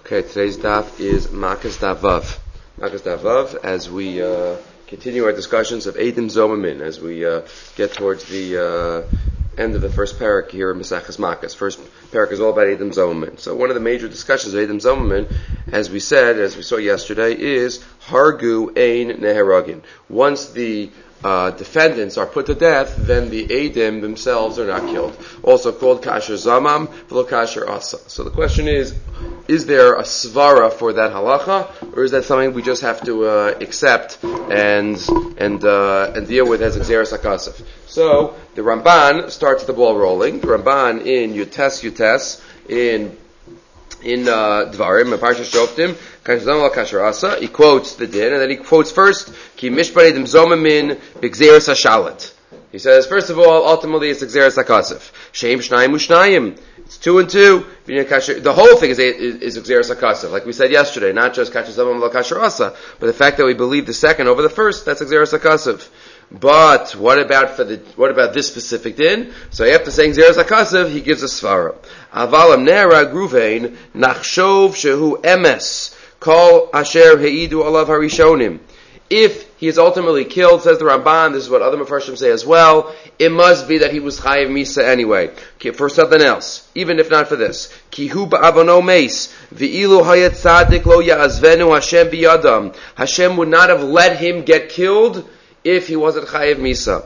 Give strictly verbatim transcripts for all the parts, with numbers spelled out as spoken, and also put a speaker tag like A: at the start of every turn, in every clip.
A: Okay, today's daf is Makas Daf Vav. Makas Daf Vav, as we uh, continue our discussions of Eidim Zomamin, as we uh, get towards the uh, end of the first parak here in Maseches Makas. First parak is all about Eidim Zomamin. So one of the major discussions of Eidim Zomamin, as we said, as we saw yesterday, is Hargu Ein Neheragin. Once the Uh, defendants are put to death, then the Eidim themselves are not killed. Also called Kasher Zamam, V'lo Kasher Asa. So the question is, is there a svara for that halacha, or is that something we just have to uh, accept and and uh, and deal with as Xeris HaKasef? So the Ramban starts the ball rolling. The Ramban in Yutes Yutes in in uh, Dvarim, in Parsha Shoftim, he quotes the din, and then he quotes first, Ki mishpat Eidim Zomamin b'gzeres hashalat. He says, first of all, ultimately it's Xeris HaKasef. Sheim shnayim ushnayim. It's two and two. The whole thing is is Xeris HaKasef. Like we said yesterday, not just Kasher Zamam v'lo Kasher Asa, but the fact that we believe the second over the first, that's Xeris HaKasef. But what about for the what about this specific din? So after saying Xeris HaKasef, he gives a svara. Avalam nera gruvein nachshov shehu emes kol asher heidu alav harishonim. If he is ultimately killed, says the Ramban, this is what other Mefarshim say as well, it must be that he was chayiv misa anyway, for something else, even if not for this. Ki hu ba'avono meis, v'ilu hayat tzadik lo ya'azvenu Hashem biyadam. Hashem would not have let him get killed if he wasn't chayiv misa.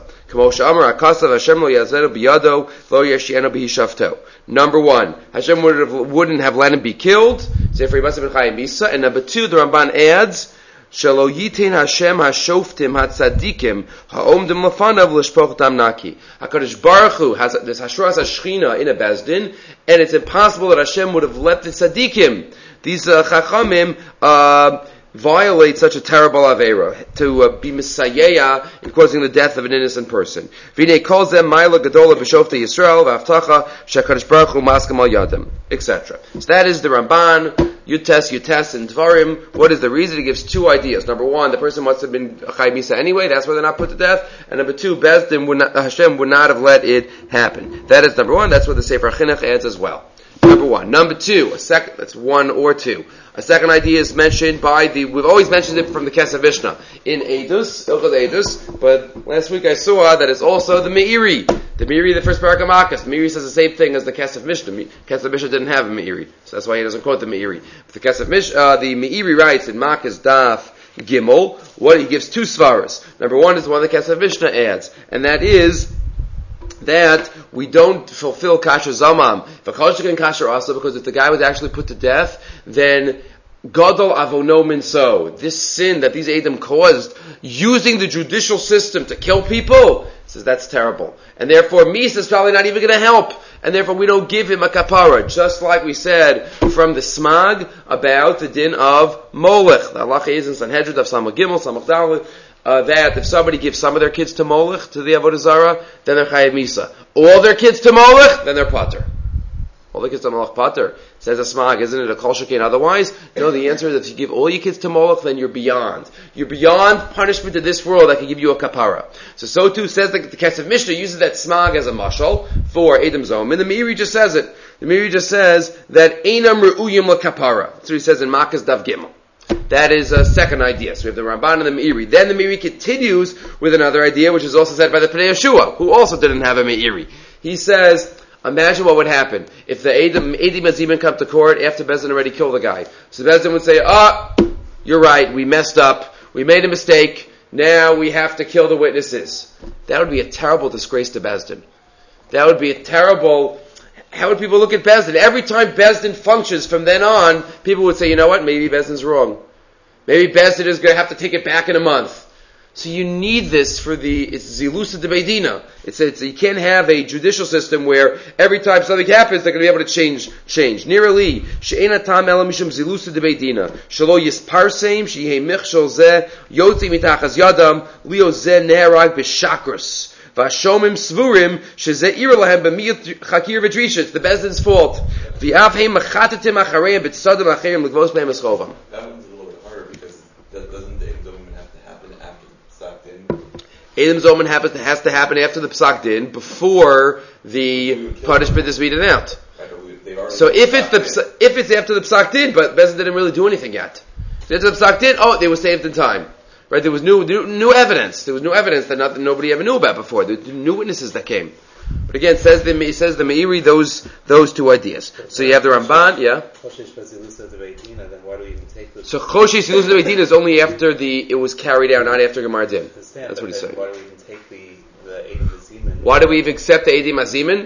A: Number one, Hashem would have, wouldn't have let him be killed, therefore he must have been chayiv misa. And number two, the Ramban adds, Shelo yitin Hashem hashoftim hatzadikim ha'omdim lefanav l'shpoch dam naki. HaKadosh Baruch Hu has this hashras hashchina in a bezdin, and it's impossible that Hashem would have let the tzadikim, these uh, chachamim, uh, violate such a terrible aveira, to uh, be misayeya in causing the death of an innocent person. V'nei calls them ma'ila gadola b'shofta Yisrael v'avtacha shekadosh baruch hu maskam al yadam, et cetera. So that is the Ramban, Yutes, Yutes, and Dvarim. What is the reason? He gives two ideas. Number one, the person must have been chayiv misa anyway, that's why they're not put to death. And number two, Bezdin would not, Hashem would not have let it happen. That is number one. That's what the Sefer Chinuch adds as well. Number one. Number two, a second, that's one or two. A second idea is mentioned by the, we've always mentioned it from the Kesef Mishnah in Eidus, Ilchot Eidus, but last week I saw that it's also the Meiri. The Meiri, the first parak of Makas. The Meiri says the same thing as the Kesef Mishnah. Kesef Mishnah didn't have a Meiri, so that's why he doesn't quote the Meiri. But the Kesef Mishnah, uh, the Meiri writes in Makas Daf Gimel, what he gives two svaras. Number one is the one the Kesef Mishnah adds, and that is that we don't fulfill Kasher Zamam, Kasher Asa, because if the guy was actually put to death, then Gadol Avono Minso, this sin that these Eidim caused, using the judicial system to kill people, says that's terrible. And therefore Misa is probably not even going to help. And therefore we don't give him a kapara. Just like we said from the Smag about the din of Molech. The halacha is in Sanhedrin of Samach Gimel, Samach Daled, Uh, that if somebody gives some of their kids to Molech, to the Avodah Zarah, then they're Chayiv Misa. All their kids to Molech, then they're Pater. All their kids to Molech, Pater. Says a Smag, isn't it a Kol Shekein otherwise? No, the answer is if you give all your kids to Molech, then you're beyond. You're beyond punishment in this world that can give you a kapara. So, so too says the, the Kesef Mishnah uses that Smag as a mashal for Eidim Zom. And the Meiri just says it. The Meiri just says that Einam Re'uyim La Kapara. That's what he says in Makas Dav Gimel. That is a second idea. So we have the Ramban and the Meiri. Then the Meiri continues with another idea, which is also said by the Pnei Yeshua, who also didn't have a Meiri. He says, imagine what would happen if the Eidim Azimim come to court after Bezdin already killed the guy. So Bezdin would say, ah, oh, you're right, we messed up, we made a mistake, now we have to kill the witnesses. That would be a terrible disgrace to Bezdin. That would be a terrible... How would people look at Bezdin? Every time Bezdin functions from then on, people would say, you know what, maybe Bezdin's wrong. Maybe Bezdin is going to have to take it back in a month. So you need this for the, it's Zilusa de Beidina. It's, it's, you can't have a judicial system where every time something happens, they're going to be able to change, change. Nirali, she'ena tam ela mishum Zilusa de Beidina. Shalo yisparseim, shehei michshol zeh, yotzi mitachas yadam, lio zeh neherag b'shakros. Vashomim svurim shezeh ira lahem b'miyat chakir v'drisha. It's the Bezdin's fault. V'avheim machatetim achareim b'tzadim acherim l'gvos behem eschovam.
B: Doesn't the Eidim Zomamin have to happen after the Psak Din?
A: Eidim Zomamin happens, has to happen after the Psak Din, before the punishment is meted out.
B: Right, but we, they They've already
A: So if it's the
B: psak
A: if it's after the psak din, but Bezdin didn't really do anything yet. If it's the psak din, oh, they were saved in time. Right? There was new, new, new evidence. There was new evidence that nothing, nobody ever knew about before. There were new witnesses that came. But again, says the says the Meiri those those two ideas. So you have the Ramban, yeah.
B: then why do we even take this?
A: So Choshesh Silusa de Beidin is only after the it was carried out, not after Gemar Din. That's what he's saying.
B: Why do we even take the the Eidim Azimin?
A: Why do we even accept the Eidim Azimin?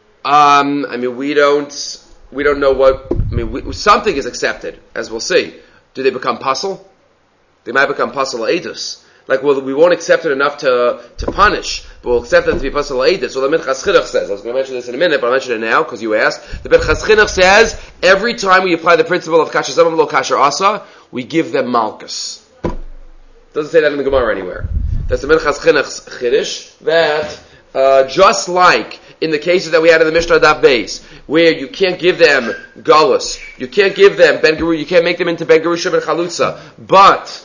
A: Um, I mean, we don't we don't know what. I mean, we, something is accepted, as we'll see. Do they become puzzle? They might become puzzle Eidus. Like, well, we won't accept it enough to to punish, but we'll accept it to be puzzle Eidus. So the Minchas Chinuch says, I was going to mention this in a minute, but I'll mention it now because you asked. The Minchas Chinuch says, every time we apply the principle of Kasher Zamam Lo Kasher Asa, we give them Malchus. Doesn't say that in the Gemara anywhere. That's the Minchas Chinuch's Chiddush, that uh, just like in the cases that we had in the Mishnah Daf Beis, where you can't give them Galus, you can't give them Ben Geru, you can't make them into Ben Gerusha Ben Chalutza, but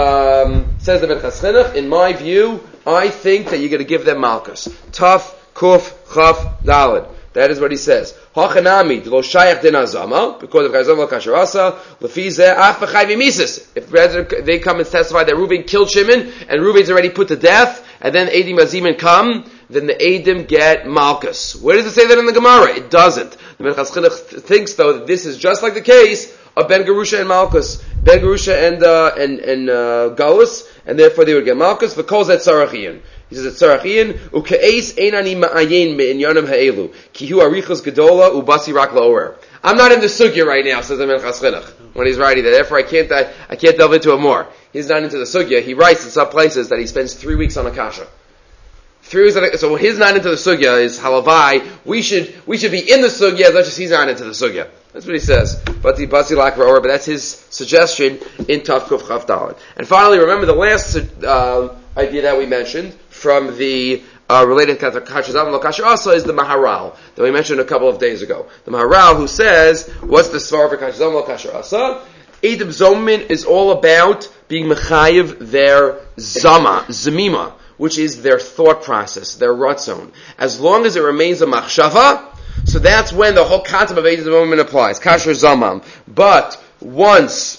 A: Um, says the Minchas Chinuch, in my view, I think that you're going to give them Malchus. Taf, Kuf, Chaf, Daled. That is what he says. Hachanami, lo shayach din azama, because of Chazam lo kasher asa, lefizeh af b'chai v'mises. If they come and testify that Reuben killed Shimon, and Reuben's already put to death, and then Eidim Azimin come, then the Eidim get Malchus. Where does it say that in the Gemara? It doesn't. The Minchas Chinuch thinks, though, that this is just like the case of Ben Gerusha and Malchus. Ben Gerusha and, uh, and, and, uh, Galus, and therefore they would get Malchus, but calls that Tzarachian. He says it's Tzarachian, u'ke'es einani ma'ayin me'inyanim ha'elu, ki hu arichos gedola u'basi rak la'orer. I'm not in the sugya right now, says the Minchas Chinuch, when he's writing that. Therefore I can't, I, I can't delve into it more. He's not into the sugya. He writes in some places that he spends three weeks on a kasha. Three weeks on a, so his not into the sugya is halavai. We should, we should be in the sugya as much as he's not into the sugya. That's what he says. But the Basi Lak Ra'or, but that's his suggestion in Tav Kuf Chav Daled. And finally, remember the last uh, idea that we mentioned from the uh, related Kasher Zamam Lo Kasher Asa is the Maharal that we mentioned a couple of days ago. The Maharal who says, what's the svar for Kasher Zamam Lo Kasher Asa? Eidim Zomin is all about being mechayiv their zama, zamima, which is their thought process, their ratzon. As long as it remains a machshava, so that's when the whole concept of Eidim Zomin applies, kasher zamam. But once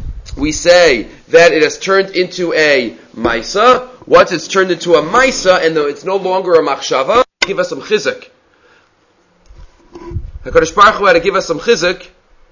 A: we say that it has turned into a maisa, once it's turned into a maisa and it's no longer a machshava, give us some chizuk. HaKadosh Baruch Hu had to give us some chizuk.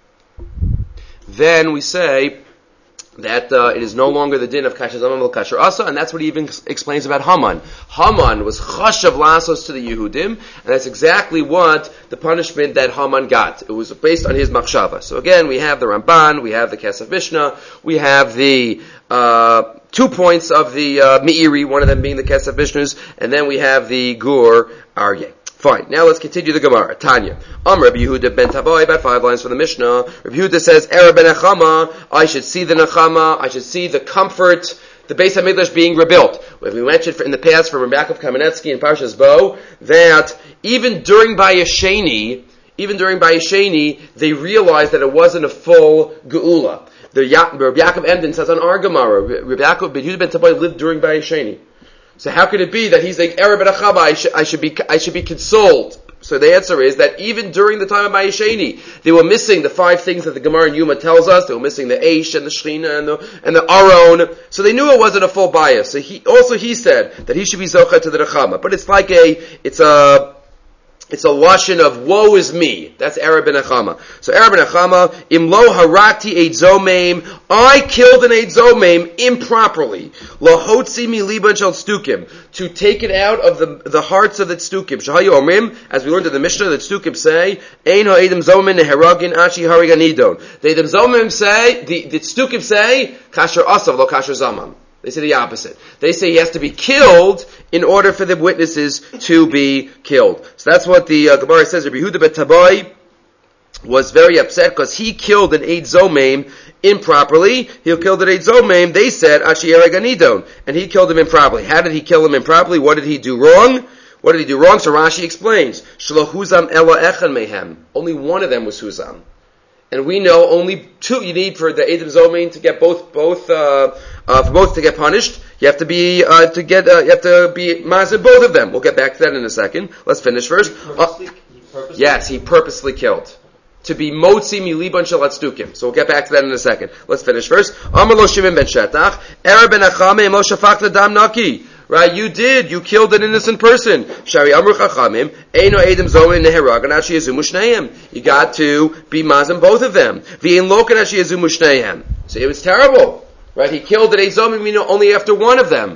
A: Then we say that uh, it is no longer the din of kasher zamam lo kasher asa, and that's what he even explains about Haman. Haman was chashav lasos to the Yehudim, and that's exactly what the punishment that Haman got. It was based on his machshava. So again, we have the Ramban, we have the Kesef Mishnah, we have the uh, two points of the uh, Meiri, one of them being the Kesef Mishnahs, and then we have the Gur Aryeh. Fine. Now let's continue the Gemara. Tanya. Am Rabbi Yehuda ben Tabai, about five lines from the Mishnah. Rabbi Yehuda says, Era ben Nechama, I should see the Nechama, I should see the comfort, the Beis HaMikdash being rebuilt. We mentioned in the past from Rabbi Yaakov Kamenetsky and Parshas Bo, that even during Bayesheni, even during Bayesheni, they realized that it wasn't a full Geula. The ya- Rabbi Yaakov Emden says on our Gemara, Rabbi Yaakov ben Yehuda ben Tabai lived during Bayesheni. So how could it be that he's like, Erev ben Achaba, I should, I should be, I should be consoled? So the answer is that even during the time of Bayesheni, they were missing the five things that the Gemara in Yuma tells us. They were missing the Eish and the Shechina and the, and the Aron. So they knew it wasn't a full bias. So he, also he said that he should be Zocha to the Nechama. But it's like a, it's a, It's a lashon of woe is me. That's Erev ben Nechama. So Erev ben Nechama, imlo harati eid zomeim. I killed an eid zomeim improperly. Lahotzi mi liban shel tzdukim, to take it out of the the hearts of the tzdukim. Shahayu omrim, as we learned in the Mishnah, the tzdukim say, ein ha'edim zomeim neheragin ashi hariganidon. The edim zomeim say, the the tzdukim say, kasher asav lo kasher zaman. They say the opposite. They say he has to be killed in order for the witnesses to be killed. So that's what the uh, Gemara says. Rabbi Yehuda ben Tabai was very upset because he killed an Eid Zomeim improperly. He killed an Eid Zomeim, they said, Ashi Ereganidon, and he killed him improperly. How did he kill him improperly? What did he do wrong? What did he do wrong? So Rashi explains, Shlo Huzam Ela Echan Mehem. Only one of them was Huzam. And we know only two you need for the Eidim Zomein to get both, both, uh, uh, for both to get punished. You have to be, uh, to get, uh, you have to be mazir both of them. We'll get back to that in a second. Let's finish first.
B: He purposely,
A: uh,
B: he purposely
A: yes, he purposely killed. to be motzi miliban shel hatzdukim. So we'll get back to that in a second. Let's finish first. Amar lo Shimon ben Shetach, Er ben Achamim lo shafachta dam naki. Right, you did. You killed an innocent person. Shari amru chachamim, eino edim zomin neherag, and ashi yazumu shneihem. You got to be mazim both of them. V'in lokan ashi yazumu shneihem. So it was terrible. Right, he killed an ezomim, you know, only after one of them.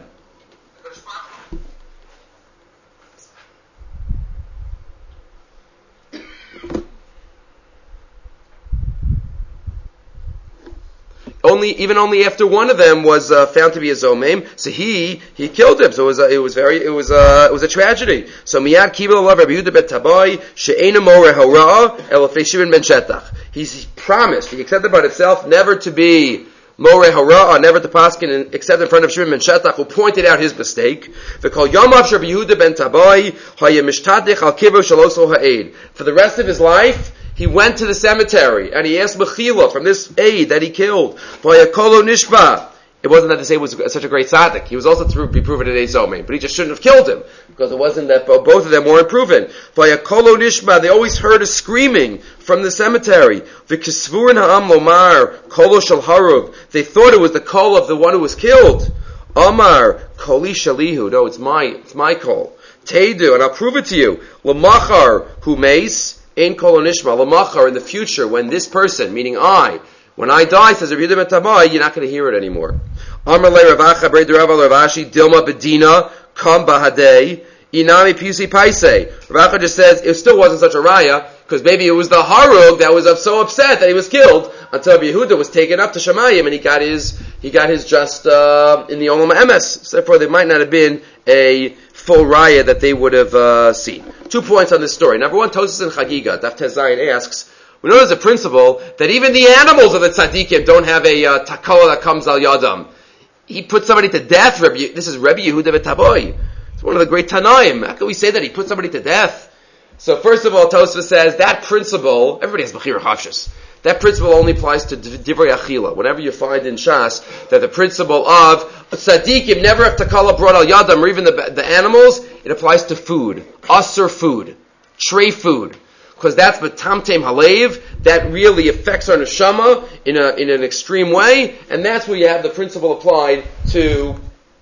A: Only, even only after one of them was uh, found to be a zomim, so he he killed him. So it was uh, it was very it was uh, it was a tragedy. So miyad kibel alav Rabbi Yehuda bet Tabai she'ena moreh hora el Shimon ben Shetach. He promised, he accepted by himself never to be moreh hora, never to paskin except in front of Shimon ben Shetach, who pointed out his mistake. V'kol yamav Rabbi Yehuda ben Tabai haya mishtadich al kibro shaloso ha'ed. For the rest of his life, he went to the cemetery and he asked Mechila from this aid that he killed. Vayakolo nishba. It wasn't that the aid was such a great tzaddik. He was also to be proven in Ezomim, but he just shouldn't have killed him because it wasn't that both of them weren't proven. Vayakolo nishba. They always heard a screaming from the cemetery. V'kisvurin ha'am lomar kolo shel harug. They thought it was the call of the one who was killed. Amar koli shalihu. No, it's my it's my call. Teidu, and I'll prove it to you. Lamachar hu meis. In kolonishma lamachar, in the future, when this person, meaning I, when I die, says Rabbi Yehuda ben Tabai, you're not going to hear it anymore. Amar le Ravacha brei derav Ravashi Dilma bedina kam bahadei inami pusi paise. Ravacha just says it still wasn't such a raya because maybe it was the harug that was so upset that he was killed until Rabbi Yehuda was taken up to Shemayim and he got his he got his just uh, in the Olam Emes. So therefore, there might not have been a full raya that they would have uh, seen. Two points on this story. Number one, Tosas and Chagiga, Daf Tezayin asks, we know there's a principle that even the animals of the tzaddikim don't have a uh, takala that comes al yadam. He put somebody to death. Rabbi, this is Rabbi Yehuda ben Tabai. It's one of the great Tanaim. How can we say that he put somebody to death? So first of all, Tosfos says that principle, everybody has Bechira Hafshis. That principle only applies to Divrei Achila. Whenever you find in Shas that the principle of tzaddikim never have takala brought al yadam, or even the, the animals, it applies to food. Asur food. Tray food. Because that's betamtem halev, that really affects our neshama in a in an extreme way, and that's where you have the principle applied to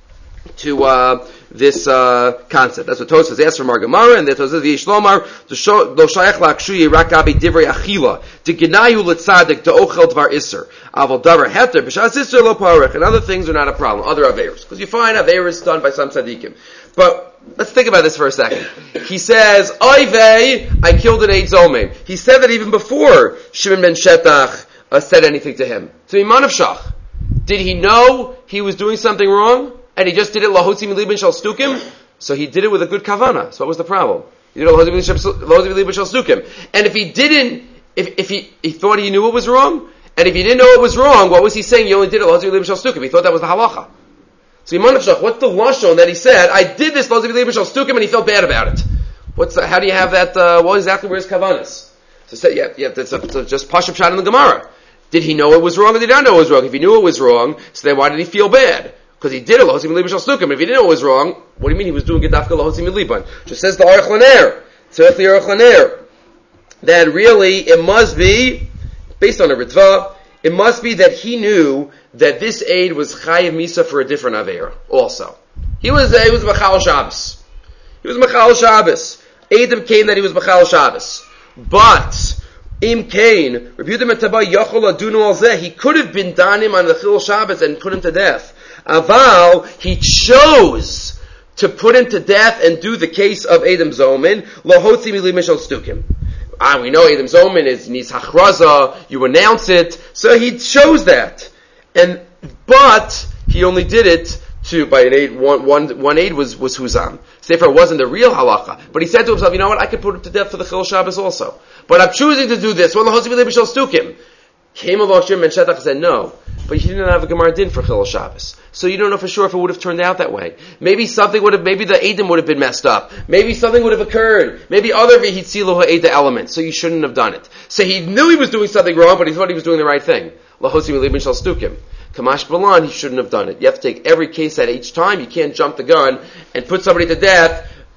A: to uh, this uh, concept. That's what Tosfos asks from our Gemara, and that Tosfos the Yishlomar lo shayach lakshuyi rakabi divrei achila to genayu letzadik to ochel dvar iser aval davar heter b'shas iser lo parech, and other things are not a problem, other averos, because you find averos done by some tzaddikim. But let's think about this for a second. He says, Oivei, I killed an Eid Zomim. He said that even before Shimon ben Shetach uh, said anything to him. So Iman of Shach, did he know he was doing something wrong? And he just did it lahotzi milibin shal stukim? So he did it with a good kavana. So what was the problem? He did it lahotzi milibin shal stukim. And if he didn't, if, if he, he thought he knew it was wrong, and if he didn't know it was wrong, what was he saying? He only did it lahotzi milibin shal stukim. He thought that was the halacha. So Iman of Shach, what's the lashon that he said, I did this lahotzi milibin shal stukim, and he felt bad about it? What's the, how do you have that, uh, what exactly were his kavanas? So say, yeah, yeah, that's, a, that's just Pashup shot in the Gemara. Did he know it was wrong or did he not know it was wrong? If he knew it was wrong, so then why did he feel bad? Because he did it, lahotzi milibin shal stukim. If he didn't know it was wrong, what do you mean he was doing it dafka lahotzi milibin? Just says the Aruch Laner, Tzarech li Aruch Laner, that really it must be, based on a Ritva, it must be that he knew that this aid was chayiv misa for a different aveira also. He was, uh, he was Machal Shabbos. He was Machal Shabbos. Eidim came that he was Machal Shabbos. But, Im Kain, Rabbi Yehuda ben Tabai Yachol Adunu al Zeh, he could have been danim on the Chil Shabbos and put him to death. Aval, he chose to put him to death and do the case of Eidim Zomin, Lohotzi Mili Mishal Stukim. Ah, we know Eidim Zomin is needs hachraza, you announce it, so he chose that. And, but, he only did it to, by an aid, one, one, one aid was, was Huzam. So therefore it wasn't the real halacha. But he said to himself, you know what, I could put him to death for the Chil Shabbos also. But I'm choosing to do this. Well, the Hosei B'Lei B'Shal Stukim. Came along Shimon ben Shetach and said, no, but he didn't have a Gemara Din for Chil Shabbos. So you don't know for sure if it would have turned out that way. Maybe something would have, maybe the Eidim would have been messed up. Maybe something would have occurred. Maybe other V'hitzilu Ha'eda elements. So you shouldn't have done it. So he knew he was doing something wrong, but he thought he was doing the right thing. L'Hosei B'Lei B'Shal Stukim. Kamash Balan, he shouldn't have done it. You have to take every case at each time. You can't jump the gun and put somebody to death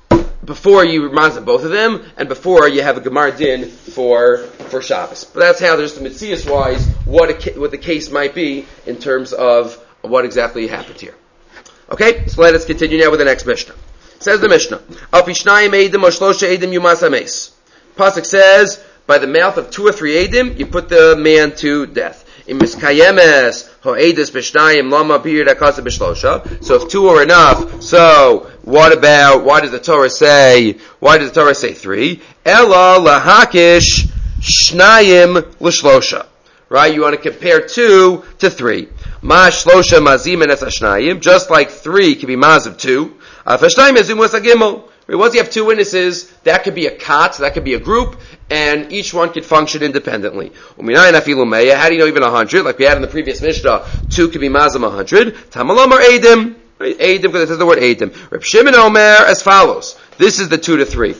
A: before you mazim both of them, and before you have a Gemar din for for Shabbos. But that's how there's the Metzias wise what a, what the case might be in terms of what exactly happened here. Okay, so let us continue now with the next Mishnah. Says the Mishnah, Al Pishnayim Eidim or Shlosha Eidim Yumas Ames. Pasuk says, by the mouth of two or three Eidim, you put the man to death. In Miskayemes Ho'edis Pishnayim Lama Bir Dakasa Bishlosha. So if two are enough, so what about, why does the Torah say, why does the Torah say three? Ela Lahakish Shnayim L'Shlosha. Right? You want to compare two to three. Ma Shlosha Mazim and Esashnayim, just like three can be Maz of two. Afashnayim Mazim was a Gimel. Once you have two witnesses, that could be a kat, that could be a group, and each one could function independently. How do you know even a hundred? Like we had in the previous Mishnah, two could be mazam a hundred. Tamalom or Eidim. Eidim, because it says the word Eidim. Reb Shimon Omer as follows. This is the two to three.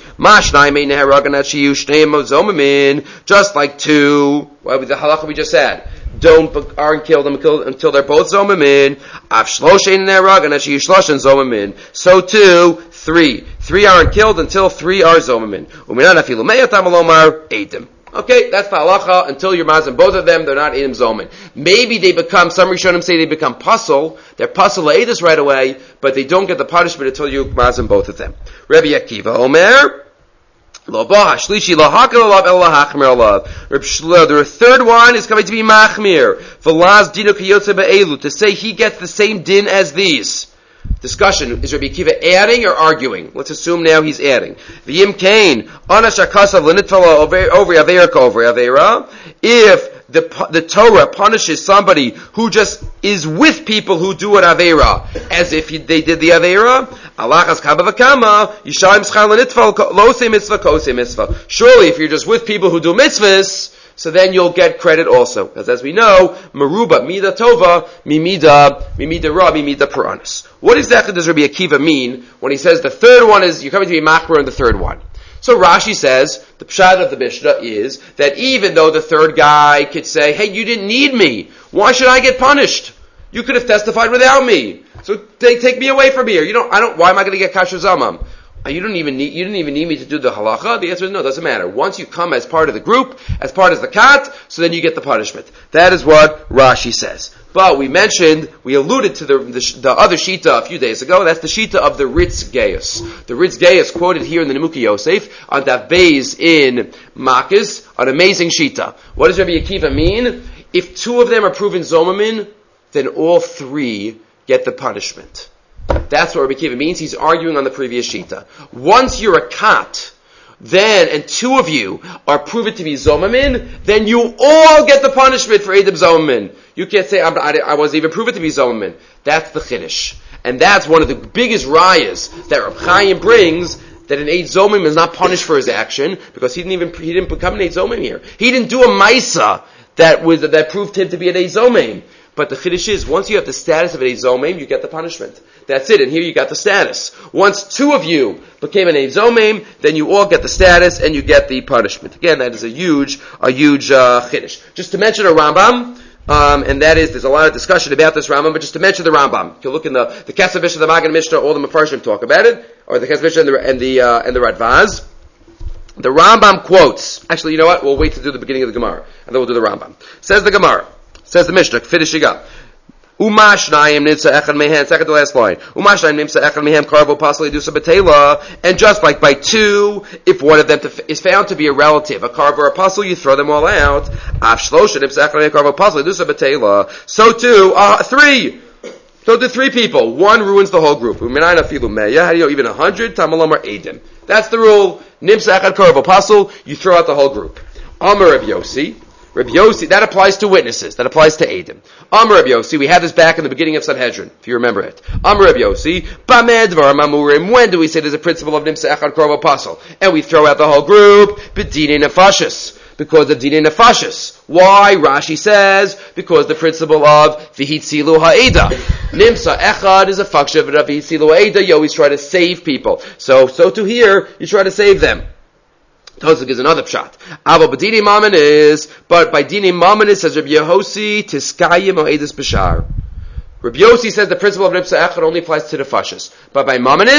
A: Just like two, well, the halacha we just said. Don't aren't killed until, until they're both zomamin. So too, three. Three aren't killed until three are zomamin. Okay, that's the halacha. Until you're mazim both of them, they're not edim zomin. Maybe they become, some Rishonim say they become puzzle. They're puzzle edus right away, but they don't get the punishment until you mazim both of them. Rabbi Akiva Omer. The third one is coming to be machmir. To say he gets the same din as these. Discussion, is Rabbi Akiva adding or arguing? Let's assume now he's adding. If the the Torah punishes somebody who just is with people who do an Aveira, as if he, they did the Aveira, surely if you're just with people who do mitzvahs, so then you'll get credit also. Because as we know, Meruba, Mida Tova, Mimida, Mimida Ra, Mimida Puranis. What exactly does Rabbi Akiva mean when he says the third one is, you're coming to be Machmer in the third one? So Rashi says, the pshat of the Mishnah is, that even though the third guy could say, hey, you didn't need me, why should I get punished? You could have testified without me. So take, take me away from here. You don't, I don't, why am I going to get kasher zamam? You don't even need, you didn't even need me to do the halacha. The answer is no, it doesn't matter. Once you come as part of the group, as part of the kat, so then you get the punishment. That is what Rashi says. But we mentioned, we alluded to the, the, the other shita a few days ago. That's the shita of the Ritz Gaius. The Ritz Gaius quoted here in the Nemuki Yosef on Daf Beis in Makis, an amazing shita. What does Rabbi Akiva mean? If two of them are proven zomamin, then all three get the punishment. That's what Rabbi Akiva means. He's arguing on the previous shita. Once you're a kat, then, and two of you are proven to be zomamin, then you all get the punishment for Eidim zomamin. You can't say, I'm, I, I wasn't even proven to be zomamin. That's the chiddush. And that's one of the biggest rayas that Reb Chaim brings, that an Eid Zomim is not punished for his action, because he didn't even, he didn't become an Eid Zomim here. He didn't do a Maisa that was, that proved him to be an Eid Zomim. But the chiddush is, once you have the status of an Eid Zomim, you get the punishment. That's it, and here you got the status. Once two of you became an Eid Zomim, then you all get the status, and you get the punishment. Again, that is a huge, a huge, uh, chiddush. Just to mention a Rambam, um, and that is, there's a lot of discussion about this Rambam, but just to mention the Rambam. You can look in the, the Kesef Mishnah, the Magen Mishnah, all the Mefarshim talk about it, or the Kesef Mishnah and the, and the, uh, and the Radvaz. The Rambam quotes, actually, you know what, we'll wait to do the beginning of the Gemara, and then we'll do the Rambam. Says the Gemara, says the Mishnah, finishing up. Umashnayim nimsa echad mehem. Second to last line. Umashnayim nimsa echad mehem karbo pasli dusa betela. And just like by two, if one of them is found to be a relative, a karbo or a puzzle, you throw them all out. Af shlosha nimsa echad mehem karbo pasli dusa betela. So too, uh, three. So do three people. One ruins the whole group. Uminayna filu meya. How do you know even a hundred? Tamalam or edim. That's the rule. Nimsa echad karbo pasl. You throw out the whole group. Amar Reb Yossi. Reb Yossi, that applies to witnesses. That applies to Eidim. Amar Reb Yossi, we had this back in the beginning of Sanhedrin, if you remember it. Amar Reb Yossi, Bameh Dvar Mamurim, when do we say there's a principle of Nimsa Echad Korov Apostle? And we throw out the whole group, B'dinei Nefashis. Because of Dinei Nefashis. Why? Rashi says, because the principle of V'hitzilu Ha'eda. Nimsa Echad is a function of V'hitzilu Ha'eda. You always try to save people. So, so to here, you try to save them. Tosuk is another pshat. Avo b'dinei mamanis, but by dinei mamanis says Rabbi Yehosi tiskayim o'edus b'shar. Rabbi Yossi says the principle of Nipsa Echad only applies to the fashis, but by mamanis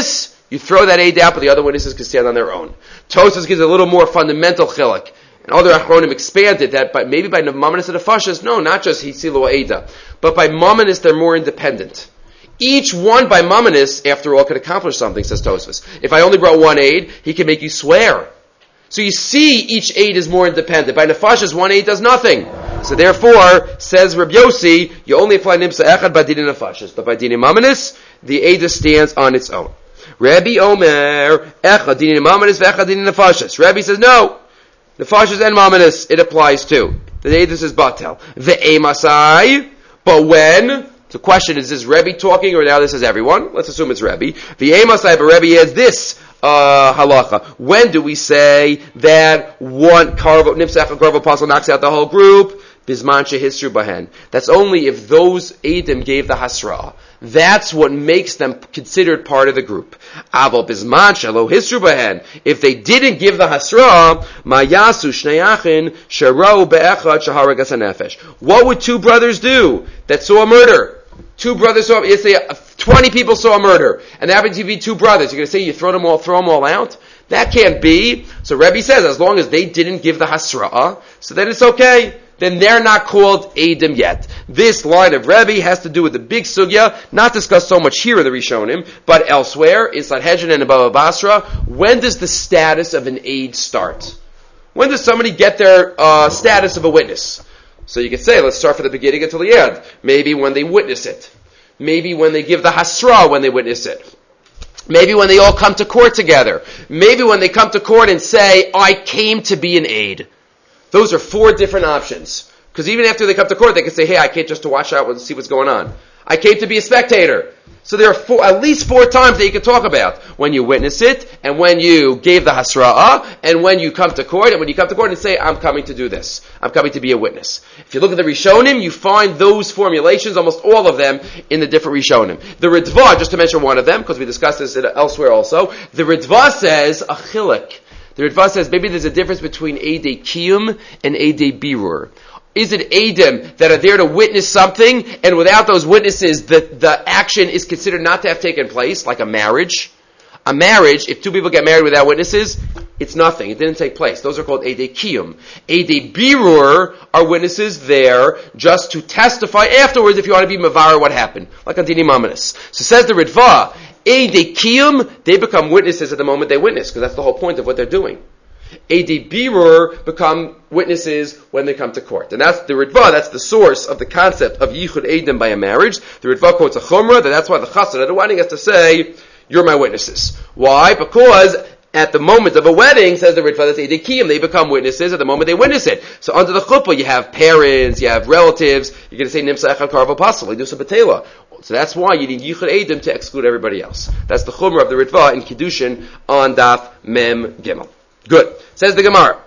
A: you throw that aid out, but the other witnesses can stand on their own. Tosfos gives a little more fundamental chilek. And other achronim expanded that, but maybe by mamanis and nefashos, no, not just hitzilo eda, but by mamanis they're more independent. Each one by mamanis, after all, can accomplish something, says Tosfos. If I only brought one aid, he can make you swear. So you see, each aid is more independent. By nefashos, one aid does nothing. So therefore, says Reb Yossi, you only apply nimsa echad by dini nefashos, but by dini mamanis, the aid stands on its own. Rabbi Omer, echad dini mamanis ve'echad dini nefashos. Rabbi says no. Nefashos and mamanis, it applies to. The aidus is batel. Ve'emasai, but when? The question is, is Rebbe talking, or now this is everyone? Let's assume it's Rebbe. Ve'emasai, but Rebbe has this uh, halacha. When do we say that one karvo, nimsa echad karvo apostle knocks out the whole group? Bisman shehisru bahen. That's only if those Eidim gave the hasra. That's what makes them considered part of the group. Aval bisman shelo hisru bahen. If they didn't give the hasra, mayasu shnei sharau be'echad shaharagas hanefesh. What would two brothers do that saw a murder? Two brothers saw, let's say twenty people saw a murder, and there happened to be two brothers. You're going to say you throw them all, throw them all out? That can't be. So Rebbe says, as long as they didn't give the hasra, so then it's okay. Then they're not called Eidim yet. This line of Rebbe has to do with the big sugya, not discussed so much here in the Rishonim, but elsewhere, in Sanhedrin and Baba Basra. When does the status of an aid start? When does somebody get their uh, status of a witness? So you could say, let's start from the beginning until the end. Maybe when they witness it. Maybe when they give the hasra when they witness it. Maybe when they all come to court together. Maybe when they come to court and say, I came to be an aid. Those are four different options. Because even after they come to court, they can say, hey, I came just to watch out and see what's going on. I came to be a spectator. So there are four, at least four times that you can talk about. When you witness it, and when you gave the hasra'ah, and when you come to court, and when you come to court and say, I'm coming to do this. I'm coming to be a witness. If you look at the Rishonim, you find those formulations, almost all of them, in the different Rishonim. The Ritva, just to mention one of them, because we discussed this elsewhere also, the Ritva says, a chilek. The Ritva says maybe there's a difference between Eidei Kiyum and Eidei Birur. Is it Eidim that are there to witness something, and without those witnesses, the, the action is considered not to have taken place, like a marriage? A marriage, if two people get married without witnesses, it's nothing. It didn't take place. Those are called Eidei Kiyum. Eidei Birur are witnesses there just to testify afterwards if you want to be Mavar what happened, like a Dini Mamanis. So says the Ritva, Eidei Kiyum, they become witnesses at the moment they witness, because that's the whole point of what they're doing. Eidei Birur become witnesses when they come to court. And that's the Ritva, that's the source of the concept of Yichud Eidim by a marriage. The Ritva quotes a Chumrah, that that's why the Chassid at the wedding has to say, you're my witnesses. Why? Because at the moment of a wedding, says the Ritva, that's Eidei Kiyum, they become witnesses at the moment they witness it. So under the chuppah, you have parents, you have relatives, you're going to say Nimsa Echad Karvo Pasal, you do some Batela. So that's why you need Yichud Eidim to exclude everybody else. That's the Chumrah of the Ritva in Kiddushin on Daf Mem Gimel. Good. Says the Gemara.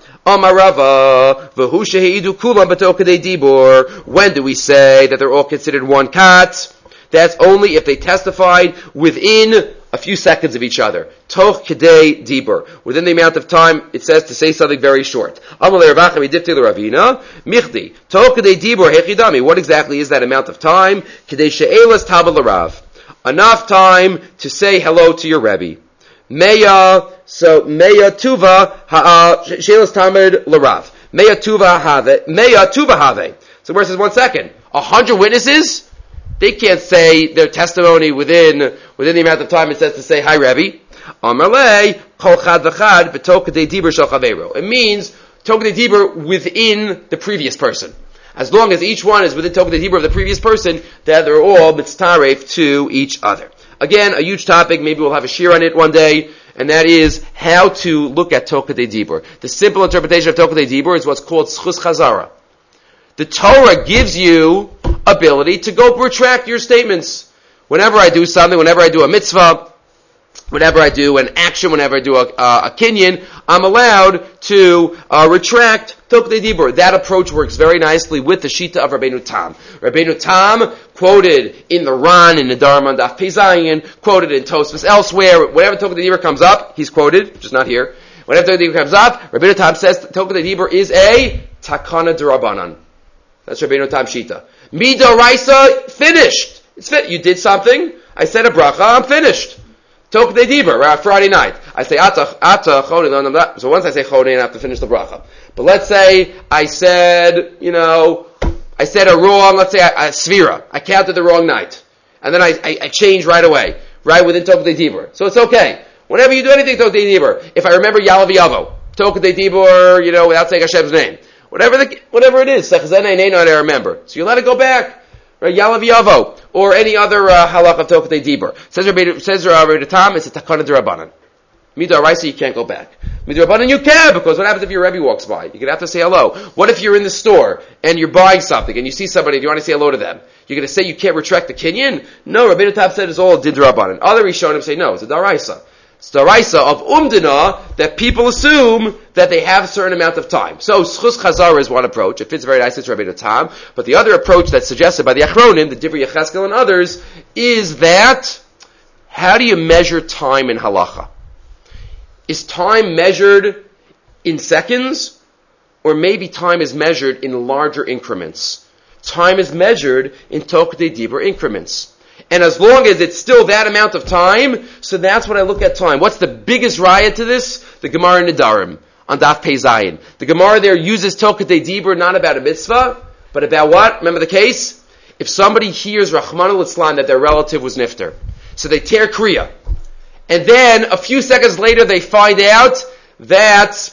A: Amarava, v'hu sheheidu kulam b'tokadei dibur. When do we say that they're all considered one kat? That's only if they testified within a few seconds of each other. Toch kadei dibur. Within the amount of time it says to say something very short. Amalei Ravachim idifti l'Ravina. Michdi. Toch kadei dibur hechidami. What exactly is that amount of time? Kadei she'elas tabel l'Rav. Enough time to say hello to your Rebbe. Meya, so Meya Tuva Shelas Tamid Larav. Meya Tuva Have. Meya Tuva Have. So where it says one second. A hundred witnesses? They can't say their testimony within within the amount of time it says to say hi Rebbe. Amalei Kol Chad V'Chad B'Tokadei Dibur Shel Chaveiro. It means Tokadei Dibur within the previous person. As long as each one is within Tokadei Dibur of the previous person, that they're all mitztaref to each other. Again, a huge topic, maybe we'll have a shir on it one day, and that is how to look at Tokadei Dibur. The simple interpretation of Tokadei Dibur is what's called Schus Chazara. The Torah gives you ability to go retract your statements. Whenever I do something, whenever I do a mitzvah, whenever I do an action, whenever I do a, uh, a kinyan, I'm allowed to uh, retract Tokadei Dibur. That approach works very nicely with the Shita of Rabbeinu Tam. Rabbeinu Tam, quoted in the Ran, in the Dharma, Daf Pei Zayin, quoted in Tosfos elsewhere. Whenever Tokadei Dibur comes up, he's quoted, just not here. Whenever Tokadei Dibur comes up, Rabbeinu Tam says Tokadei Dibur is a Takana D'Rabbanan. That's Rabbeinu Tam Shita. Midoraisa, finished. It's fit. You did something. I said a bracha. I'm finished. Tok de Dibur, right, Friday night. I say, Ata, Ata, Chodein, so once I say Chodein, I have to finish the bracha. But let's say I said, you know, I said a wrong, let's say a, a Svira. I counted the wrong night. And then I, I, I changed right away, right within Tok de Dibur. So it's okay. Whenever you do anything, Tok de Dibur. If I remember Yalav Yavo, Tok de Dibur, you know, without saying Hashem's name. Whatever the, whatever it is, Sechazena and I remember. So you let it go back. Right, Yalav Yavo, or any other uh, halach of Tok de Dibur. Says Rabbi, says Rabbi Tam, it's a takana d'Rabbanan. Midaraisa, you can't go back. Midarabanan, you can, because what happens if your Rebbe walks by? You're going to have to say hello. What if you're in the store, and you're buying something, and you see somebody, and you want to say hello to them? You're going to say you can't retract the kinyan? No, Rabbi Tam said it's all d'Rabbanan. Other Rishonim say no, it's a daraisa. It's the daraisa of umdina that people assume that they have a certain amount of time. So, schus chazara is one approach. It fits very nicely to Rabbi Tam. But the other approach that's suggested by the Achronim, the Divrei Yecheskel and others, is that, how do you measure time in halacha? Is time measured in seconds? Or maybe time is measured in larger increments? Time is measured in Tok de Dibur increments. And as long as it's still that amount of time, so that's what I look at time. What's the biggest riot to this? The Gemara Nedarim on Daf Pei Zayin. The Gemara there uses Tok de Dibur not about a mitzvah, but about what? Remember the case? If somebody hears Rahman al-Islam that their relative was nifter, so they tear kriya, and then a few seconds later they find out that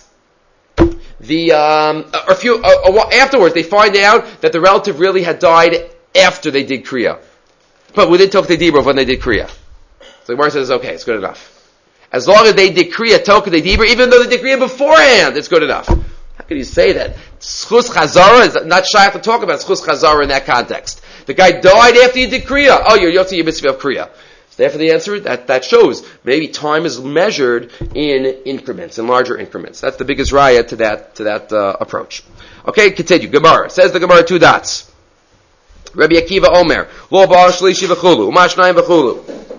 A: the um, or a few uh, afterwards they find out that the relative really had died after they did kriya. But we didn't talk to Dibur when they did Kriya. So the Gemara says, okay, it's good enough. As long as they did Kriya, talk to Dibur, even though they did Kriya beforehand, it's good enough. How can you say that? Schus Chazara is not shy to talk about Schus Chazara in that context. The guy died after you did Kriya. Oh, you're Yotzi Yibitzvi of Kriya. So therefore the answer, that, that shows maybe time is measured in increments, in larger increments. That's the biggest raya to that, to that uh, approach. Okay, continue. Gemara. Says the Gemara two dots. Rabbi Akiva Omer, Lo Baal Shlishi v'chulu, Umashnayim v'chulu.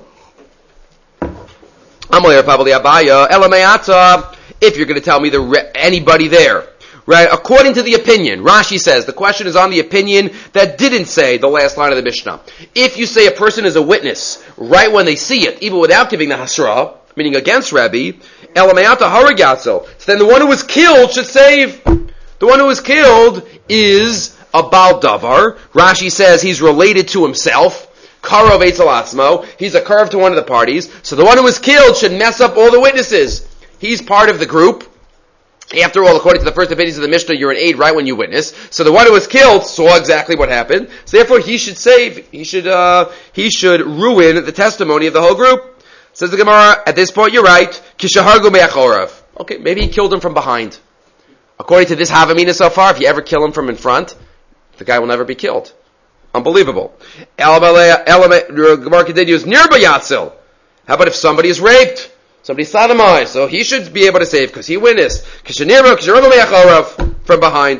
A: Amoyer Pabali Abaya, Elamayata, if you're going to tell me the anybody there, right? According to the opinion, Rashi says, the question is on the opinion that didn't say the last line of the Mishnah. If you say a person is a witness right when they see it, even without giving the Hasra, meaning against Rabbi, Elamayata Haragatzel, so then the one who was killed should save. The one who was killed is a Baal Davar. Rashi says he's related to himself. Karov Eitzel Atzmo. He's a curve to one of the parties. So the one who was killed should mess up all the witnesses. He's part of the group. After all, according to the first opinions of the Mishnah, you're an aid right when you witness. So the one who was killed saw exactly what happened. So therefore, he should save. He should. Uh, he should ruin the testimony of the whole group. Says the Gemara. At this point, you're right. Kishahargu me'achorav. Okay, maybe he killed him from behind. According to this Havamina so far, if you ever kill him from in front, the guy will never be killed. Unbelievable. Gemara continues, Nirba Yatzil. How about if somebody is raped? Somebody sodomized. So he should be able to save because he witnessed. From behind.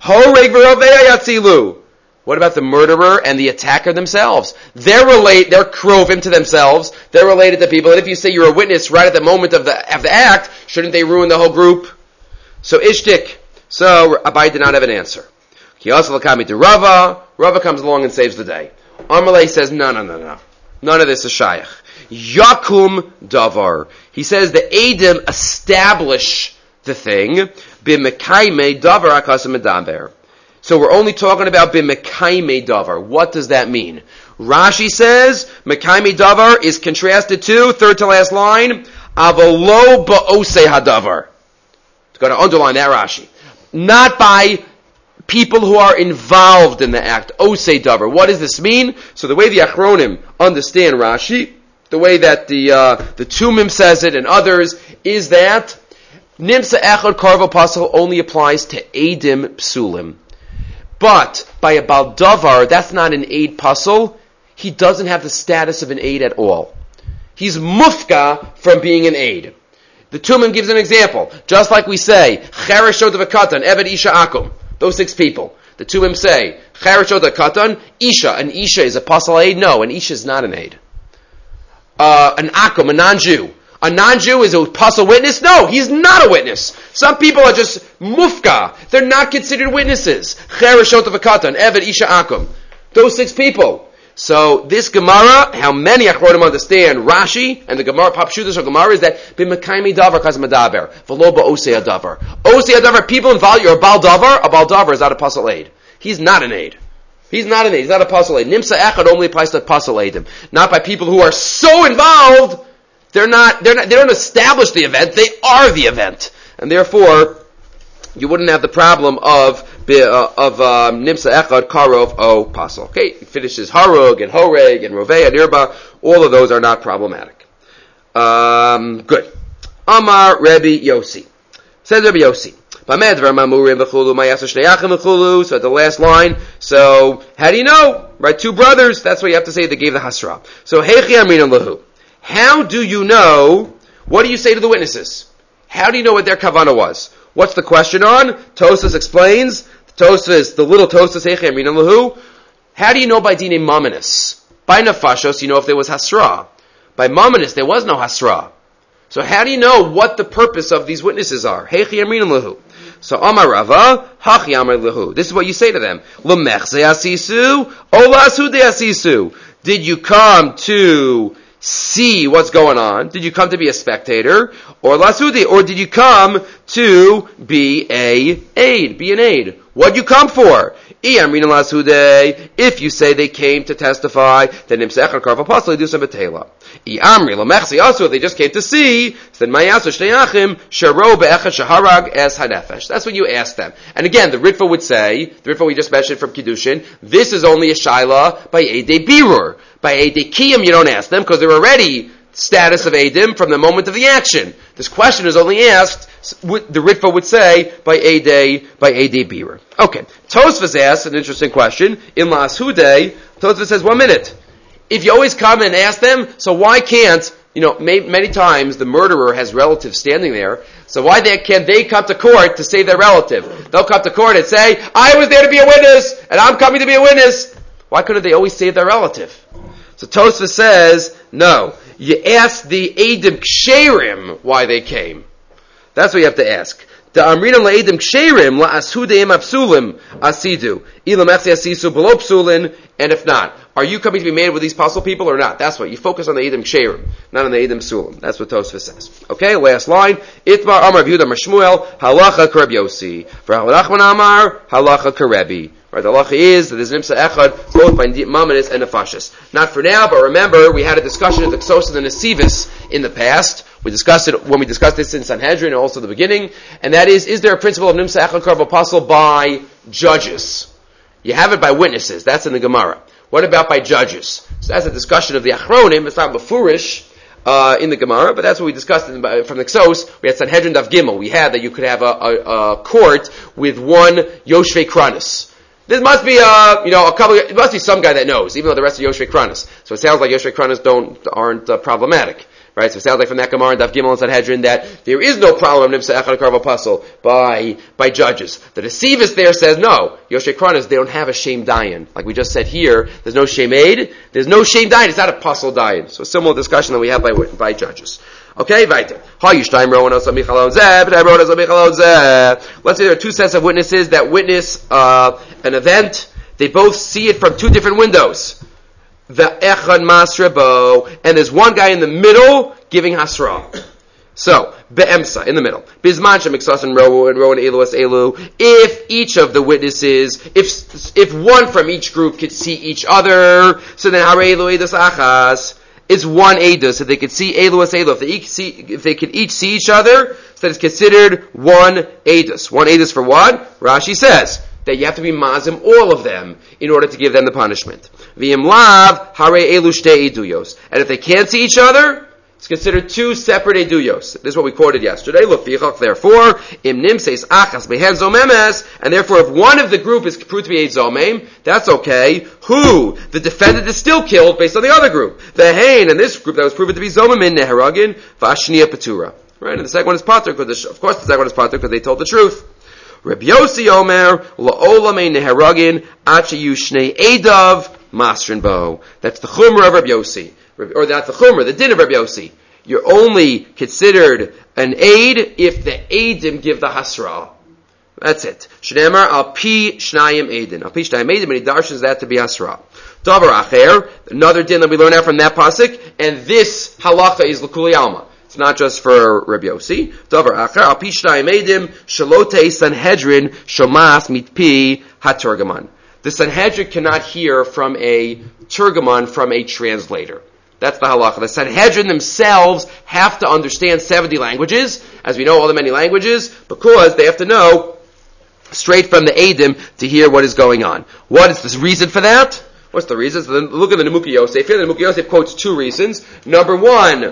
A: What about the murderer and the attacker themselves? They're relate, they're krovim to themselves. They're related to people. And if you say you're a witness right at the moment of the, of the act, shouldn't they ruin the whole group? So Ishtik. So Abai did not have an answer. Rava, Rava comes along and saves the day. Amalei says, no, no, no, no. None of this is shaykh. Yakum davar. He says the Eidim establish the thing. B'mekaime davar akasim medaber. So we're only talking about b'mekaime davar. What does that mean? Rashi says, mekaime davar is contrasted to, third to last line, avalo ba'ose hadavar. Got to underline that Rashi. Not by people who are involved in the act. Osei davar. What does this mean? So the way the Achronim understand Rashi, the way that the uh, the Tumim says it and others, is that Nimsa Echad Karva Pasal only applies to Eidim Psulim. But by a Baal Davar, that's not an Eid Pasal. He doesn't have the status of an Eid at all. He's mufka from being an Eid. The Tumim gives an example. Just like we say, Chereshot v'Katan, Eved Isha Akum. Those six people. The Tumim say, Chereshot v'Katan, Isha. An Isha is a Pasal Eid? No, an Isha is not an Eid. Uh, an Akum, a non-Jew. A non-Jew is a Pasal witness? No, he's not a witness. Some people are just mufka. They're not considered witnesses. Chereshot v'Katan, Eved Isha Akum. Those six people. So this Gemara, how many Achronim understand Rashi and the Gemara Papshudas or Gemara is that b'mekaymi davar kaz medaber v'lo ba'osei davar. Osei davar, people involved. You're a bal davar. A bal davar is not a pasul aid. He's not an aid. He's not an aid. He's not a pasul aid. Nimsa echad only applies to pasul aidim, not by people who are so involved. They're not. They're not. They don't establish the event. They are the event, and therefore you wouldn't have the problem of. Uh, of um, Nimsa Echad, Karov, O, Pasul. Okay, it finishes Harug and Horeg and Rovei and Irba. All of those are not problematic. Um, good. Amar Rebbe Yossi. Says Rebbe Yossi. So at the last line, so how do you know? Right, two brothers, that's what you have to say, they gave the Hasra. So, Heichi Amrinan Lahu. How do you know, what do you say to the witnesses? How do you know what their kavanah was? What's the question on? Tosfos explains. Tosfos, the little Tosfos, Heichi Amrinan Lahu. How do you know by Dinei Mamonis? By Nefashos, you know if there was Hasra. By Mamonis, there was no Hasra. So how do you know what the purpose of these witnesses are? Heichi Amrinan Lahu. So Amar Rava, Hachi Amar Lahu. This is what you say to them. L'mechze asisu, o la'asude asisu. Did you come to see what's going on? Did you come to be a spectator? Or la'asude? Or did you come to be a aid? Be an aid. What'd you come for? If you say they came to testify, then if they just came to see, then that's when you ask them. And again, the Ritva would say, the Ritva we just mentioned from Kiddushin, this is only a shaila by Eidei Birur. By Eidei Kiyam you don't ask them because they're already status of Eidim from the moment of the action. This question is only asked, the Ritva would say, by Eidei, by Eidei Birur. Okay. Tosfos asks an interesting question. In La'asudei, Tosfos says, one minute. If you always come and ask them, so why can't, you know, may, many times the murderer has relatives standing there, so why they, can't they come to court to save their relative? They'll come to court and say, I was there to be a witness, and I'm coming to be a witness. Why couldn't they always save their relative? So Tosfos says, no. You ask the Eidim Ksherim why they came. That's what you have to ask. The Amrinam la'Eidim Ksherim la'ashudeim apsulim asidu. Ilam echse asisu below psulin, and if not, are you coming to be made with these possible people or not? That's what. You focus on the Eidim Ksherim, not on the Eidim Psulim. That's what Tosfos says. Okay, last line. Itmar Amar Yehuda Amar Shmuel, halacha k'Reb Yossi. For Nachman Amar, halacha k'Rebbe. Right, the halacha is that there's an imsa echad both by Mamonis and Nefashis. Not for now, but remember we had a discussion of the Ksos and the Nesivis in the past. We discussed it when we discussed this in Sanhedrin and also the beginning, and that is: is there a principle of nimsa echad karv apostle by judges? You have it by witnesses. That's in the Gemara. What about by judges? So that's a discussion of the Achronim. It's not Befurish uh, in the Gemara, but that's what we discussed in, uh, from the Ksos. We had Sanhedrin Daf Gimel. We had that you could have a, a, a court with one Yoshvei Kranis. There must be a, you know, a couple. It must be some guy that knows, even though the rest are Yoshvei Kranis. So it sounds like Yoshvei Kranis don't aren't uh, problematic, right? So it sounds like from that Gemara and Daf Gimel and Sanhedrin that there is no problem of Nimsa Echad Karv Apostle by by judges. The Deceivus there says no. Yoshvei Kranis, they don't have a shame dayan, like we just said here. There's no shame aid. There's no shame dayan. It's not a apostle dayan. So a similar discussion that we have by by judges. Okay, weiter. Let's say there are two sets of witnesses that witness uh, an event. They both see it from two different windows. The echad masrabo, and there's one guy in the middle giving hasra. So, be'emsa, in the middle. Bizman shemiksos and ro and ro and elu as elu. If each of the witnesses, if if one from each group could see each other, so then hare elu edus achas. It's one edus, so they could see elu as elu. If they each see, if they could each see each other, so it's considered one edus. One edus for what? Rashi says that you have to be mazim all of them in order to give them the punishment. V'im lav hare elu shtei eduyos. And if they can't see each other, it's considered two separate eduyos. This is what we quoted yesterday. Lefichach, therefore, im nim says achas behen zomemes, and therefore, if one of the group is proved to be a zomem, that's okay. Who? The defendant is still killed based on the other group. The hain, and this group that was proven to be zomem in neheragin v'ashniya patura. Right, and the second one is patur, because of course the second one is patur because they told the truth. Reb Yossi Omer la'olamei neheragin achayu shnei edav masrin bo. That's the chumrah of Reb Yossi. Or that's the chumrah, the din of Reb Yossi. You're only considered an aid if the aidim give the hasra. That's it. Shneimar al pi shnayim edin. Al pi shnayim edin, and he darshans that to be asra. Davar acher, another din that we learn out from that pasuk, and this halacha is l'kuli alma. It's not just for Rabbi Yossi. Davar acher, al pi shnayim edin, shalotei Sanhedrin shomas mitpi haturgaman. The Sanhedrin cannot hear from a turgaman, from a translator. That's the halacha. The Sanhedrin themselves have to understand seventy languages, as we know all the many languages, because they have to know straight from the Eidim to hear what is going on. What is the reason for that? What's the reason? So then look at the Nemuki Yosef. Here the Nemuki Yosef quotes two reasons. Number one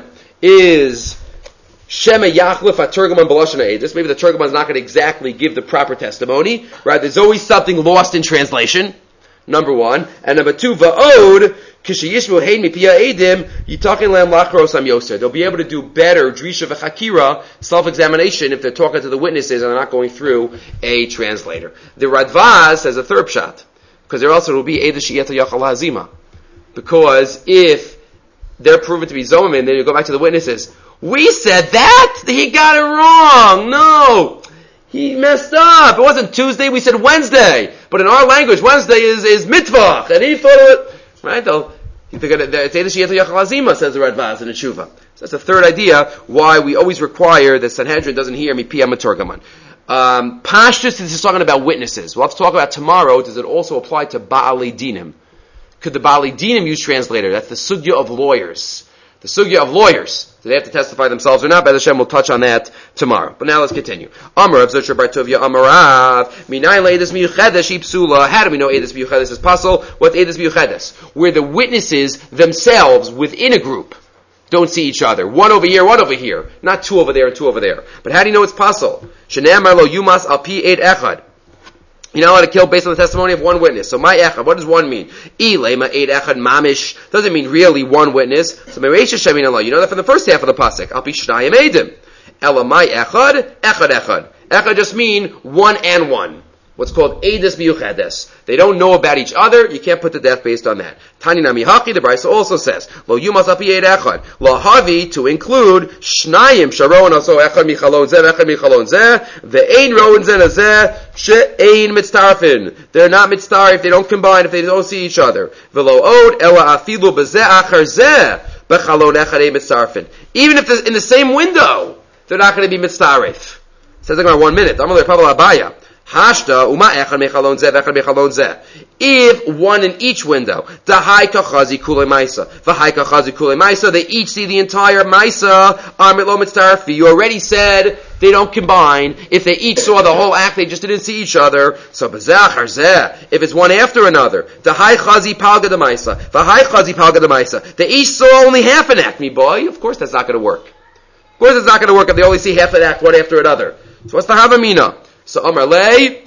A: is Shema Yachlif HaTurgaman B'Lashon HaEdus. Maybe the Turgaman is not going to exactly give the proper testimony. Right? There's always something lost in translation. Number one. And number two, Va'od, Kishayishmu Hein Mipia Eidim, Yitakin Lam Lachros Am Yoser. They'll be able to do better Drisha V'Chakira, self-examination, if they're talking to the witnesses and they're not going through a translator. The Radvaz says a third pshat, because there also will be Eidish Yeta Yachal Hazima. Because if they're proven to be Zomamin, then you go back to the witnesses. We said that! He got it wrong! No! He messed up! It wasn't Tuesday, we said Wednesday! But in our language, Wednesday is, is mitvach, and he thought of it, right? They'll, they're gonna, it's Eidish Yeta Yachal Hazima, says the Radvaz in the Tshuva. So that's the third idea why we always require that Sanhedrin doesn't hear Mipiyah Maturgaman. Um, Pashtus is talking about witnesses. We'll have to talk about tomorrow. Does it also apply to Ba'alei Dinim? Could the Ba'alei Dinim use translator? That's the sugya of lawyers. The sugya of lawyers. Do they have to testify themselves or not? By the Hashem, we'll touch on that tomorrow. But now let's continue. Amarav Zotra Bar Tovia Amarav Minayin Le'edus Miyuchedes Ipsula. How do we know Edus Miyuchedes is puzzle? What's Edus Miyuchedes? Where the witnesses themselves within a group don't see each other. One over here, one over here. Not two over there and two over there. But how do you know it's puzzle? Shene'amar lo yumas al pi eid echad. You're not allowed to kill based on the testimony of one witness. So my echad, what does one mean? Ilema eid echad mamish doesn't mean really one witness. So mereisha shemin Allah. You know that from the first half of the pasuk. Al pi shnayim eidim. Ela my echad, echad echad. Echad just mean one and one. What's called Eidus Miyuchedes. They don't know about each other. You can't put to death based on that. Tani Nami Haki, the Brisa also says, Lo Yumas Api Eid Echad. Lo Havi, to include Shnayim Sharon also Echad Michalon Zeh, Echad Michalon Zeh, Ve'ein Rowan Zeh Nazeh, She'ein Mitztarfin. They're not mitztarif, they don't combine if they don't see each other. Velo Od, Ela Afilu Bezeh Achar Zeh, Bechalon Echad Ein Mitztarfin. Even if they're in the same window, they're not going to be mitztarif. Says like about one minute. I'm going to Pavel Abaya. Hashta uma echad mechalon zeh v'echad mechalon zeh. If one in each window, dahai kachazi kulei maisa, v'hai kachazi kulei maisa, they each see the entire maisa. Amit lo mitztarfi. You already said they don't combine. If they each saw the whole act, they just didn't see each other. So b'zachar zeh. If it's one after another, dahai chazi palga de maisa, v'hai chazi palga de maisa. They each saw only half an act. Me boy, of course that's not going to work. Of course it's not going to work if they only see half an act one after another. So what's the havamina? So Amar Lei,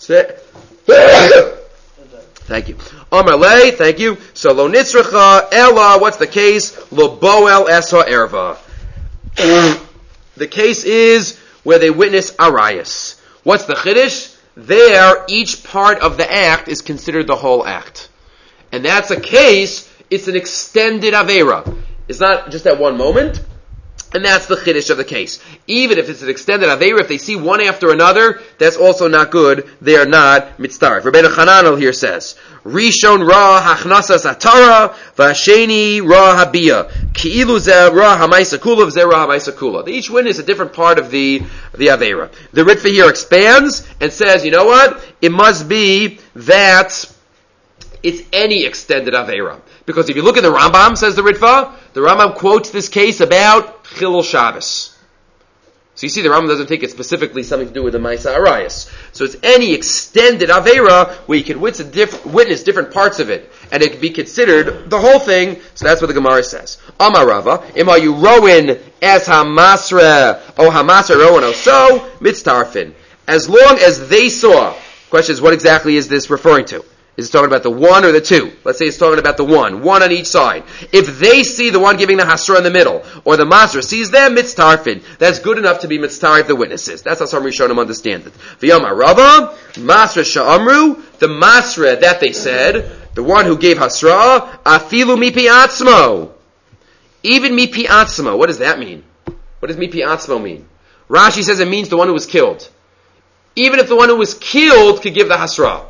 A: thank you. Amar Lei, thank you. So Lo Nitzracha Ella, what's the case? Lo Boel Esha Erva. The case is where they witness Arias. What's the Chiddush? There, each part of the act is considered the whole act. And that's a case, it's an extended Avera. It's not just at one moment. And that's the chiddush of the case. Even if it's an extended aveira, if they see one after another, that's also not good. They are not mitztarif. Rabbeinu Chananel here says, Rishon ra hachnasas atara, v'asheni ra habiyah. Ki'ilu zeh ra hamaisa kula, v'zeh ra hamaisa kula. Each witness is a different part of the, the aveira. The Ritva here expands and says, you know what? It must be that it's any extended aveira. Because if you look at the Rambam, says the Ritva, the Rambam quotes this case about Chilul Shabbos. So you see, the Rambam doesn't take it specifically something to do with the Maisa Arayas. So it's any extended Avera where you can witness, diff- witness different parts of it, and it can be considered the whole thing. So that's what the Gemara says. Amar Rava, Ima you rowin as Hamasra, O Hamasra rowin o so, mitztarfin. As long as they saw, question is, what exactly is this referring to? Is it talking about the one or the two? Let's say it's talking about the one. One on each side. If they see the one giving the hasra in the middle, or the masra sees them, mitztarfin. That's good enough to be mitztarif the witnesses. That's how some Rishonim understand it. V'yamar Rava, masra sha'amru, the masra that they said, the one who gave hasra, afilu mipi atzmo. Even mipi atzmo. What does that mean? What does mipi atzmo mean? Rashi says it means the one who was killed. even if the one who was killed could give the hasra.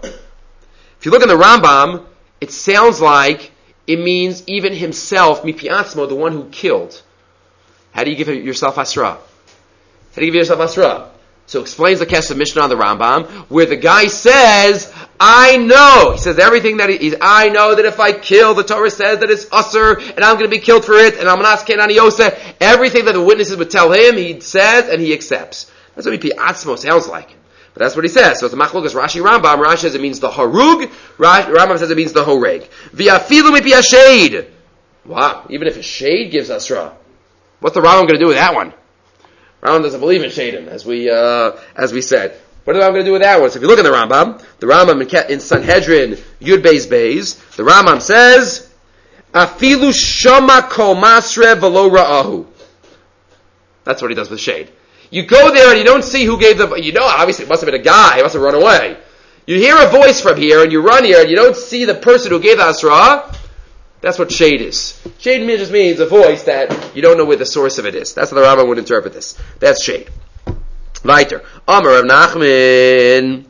A: If you look in the Rambam, it sounds like it means even himself, mipi atzmo, the one who killed. How do you give yourself hasra? How do you give yourself hasra? So explains the Kesef Mishnah on the Rambam, where the guy says, I know, he says everything that he, I know that if I kill, the Torah says that it's usher, and I'm going to be killed for it, and I'm not Kenani Yosef. Everything that the witnesses would tell him, he says, and he accepts. That's what mipi atzmo sounds like. But that's what he says. So it's a machlokas Rashi Rambam. Rashi says it means the harug. Rambam says it means the horeg. V'afilu mipi hashade. Wow. Even if a shade gives asra. What's the Rambam going to do with that one? Rambam doesn't believe in shadim, as we, uh, as we said. What am I going to do with that one? So if you look in the Rambam, the Rambam in Sanhedrin, Yud Beis Beis, the Rambam says, Afilu shama kol masre v'lo ra'ahu. That's what he does with shade. You go there and you don't see who gave the, you know, obviously it must have been a guy, he must have run away. You hear a voice from here and you run here and you don't see the person who gave the asra. That's what shade is. Shade just means a voice that you don't know where the source of it is. That's how the Rambam would interpret this. That's shade. Weiter. Amar of Nachman.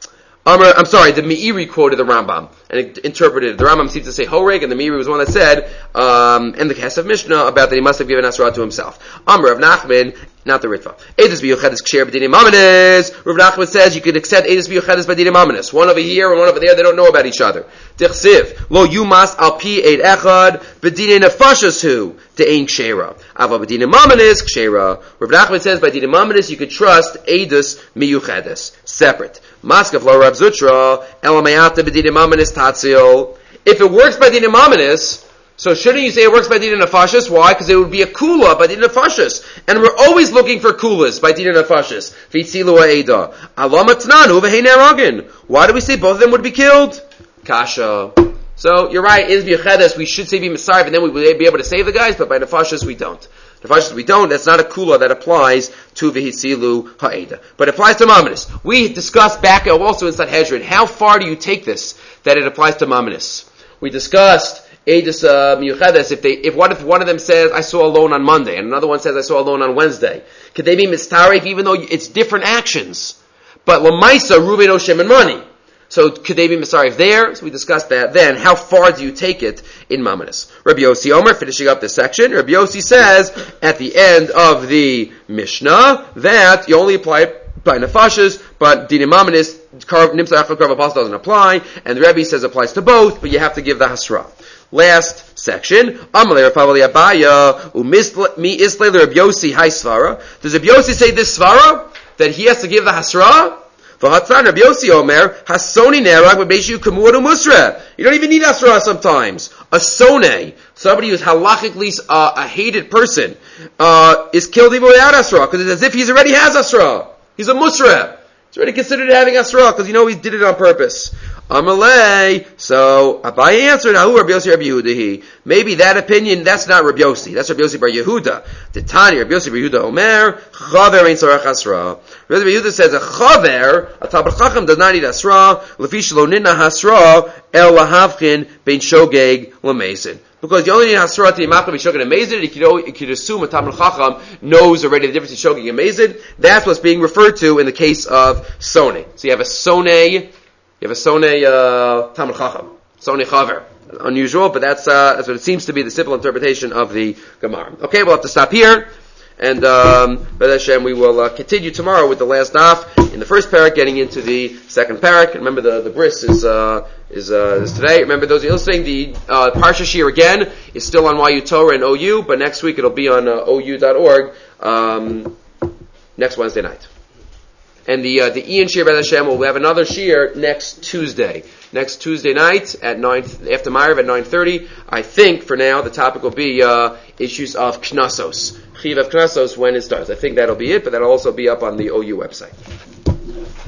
A: Amar, I'm sorry, the Meiri quoted the Rambam and it interpreted it. The Rambam seems to say Horeg, and the Meiri was the one that said, um, in the Kesef Mishnah, about that he must have given Asra to himself. Amar of Nachman, not the Ritva. Eidus b'Yochedes k'sher b'dinim amanis. Rav Nachman says you could accept Eidus b'Yochedes b'dinim amanis. One over here and one over there, they don't know about each other. Tichsiv, lo yumas al pi eid echad b'dinim nefashas hu de'ein k'shera. Ava b'dinim amanis k'shera. Rav Nachman says by dinim amanis you could trust Eidus b'Yochedes. Separate. Maskav lo Rav Zutra, elamayata b'dinim amanis tatzil. If it works by dinim amanis, so shouldn't you say it works by Dina Nefashis? Why? Because it would be a kula by Dina Nefashis. And we're always looking for kulas by Dina Nefashis. V'itzilu ha'eda. Alama t'nanu v'hei neragin. Why do we say both of them would be killed? Kasha. So, you're right, is b'yochedes, we should say b'misarif, and then we would be able to save the guys, but by Nefashis we don't. Nefashis we don't, that's not a kula that applies to v'hitzilu ha'eda. But it applies to Mamonis. We discussed back also in Sanhedrin, how far do you take this, that it applies to Mamonis? We discussed Eidus uh, miyuchedes, if they, if what if one of them says, I saw a loan on Monday, and another one says, I saw a loan on Wednesday. Could they be mistarif even though it's different actions? But Lamaisa, Ruben Oshem and money. So could they be mistarif there? So we discussed that. Then, how far do you take it in Mamonis? Rabbi Yossi Omer, finishing up this section, Rabbi Yossi says, at the end of the Mishnah, that you only apply it by Nefashis, but Dinim Mamonis, Nimsa Echad Krav Apostle doesn't apply, and the Rebbe says it applies to both, but you have to give the Hasra. Last section. Amalei Rapavali Abaya umisli mi islei Rabbi Yossi hay svara. Does Rabbi Yossi say this svara that he has to give the hasra? V'hatzan Rabbi Yossi Omer hasoni nerag b'beishu kamur umusra. You don't even need hasra sometimes. A sone, somebody who's halachically uh, a hated person, uh, is killed even without hasra because it's as if he's already has hasra. He's a musra. He's already considered having hasra because you know he did it on purpose. Amalei. So Abaye answered, "Ahu Rabbi Yossi Rabbi Yehuda." Maybe that opinion, that's not Rabbi Yossi. That's Rabbi Yossi Bar Yehuda. The Tani Rabbi Yossi Bar Yehuda Omer Chaver Ein Sorach Hasra. Rabbi Yehuda says a Chaver, a Talmid Chacham, does not need Hasra. Lefish lo nina Hasra el lahavchin bein shogeg lamesin. Because you only need Hasra to Yimachal B'Shogeg and Amazed. You could, you could assume a Talmid Chacham knows already the difference between Shogeg and Amazed. That's what's being referred to in the case of Sone. So you have a Sone. You have a Sonei uh, Talmid Chacham, Sonei Chaver. Unusual, but that's uh, that's what it seems to be the simple interpretation of the Gemara. Okay, we'll have to stop here, and um, B'ez Hashem, we will uh, continue tomorrow with the last daf in the first parak, getting into the second parak. Remember, the the bris is uh, is, uh, is today. Remember, those of you listening, the uh, Parsha Shir again is still on Y U Torah and O U, but next week it'll be on uh, O U dot org um, next Wednesday night. And the uh, the Ian Shir B'ez Hashem will have another Shir next Tuesday. Next Tuesday night at nine after Ma'ariv at nine thirty. I think for now the topic will be uh, issues of Knasos, Chiv of Knasos when it starts. I think that'll be it, but that'll also be up on the O U website.